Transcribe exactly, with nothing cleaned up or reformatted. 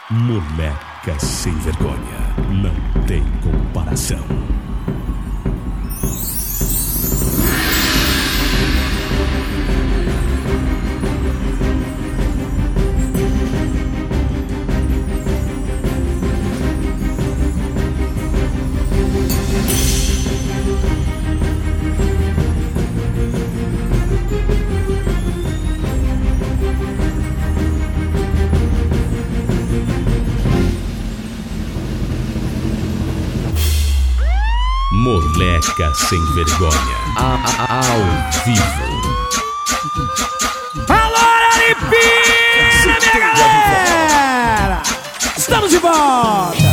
Moleca sem vergonha, não tem comparação. Moleca sem vergonha, a, a, ao vivo. Alô, Araripina, minha galera! Estamos de volta!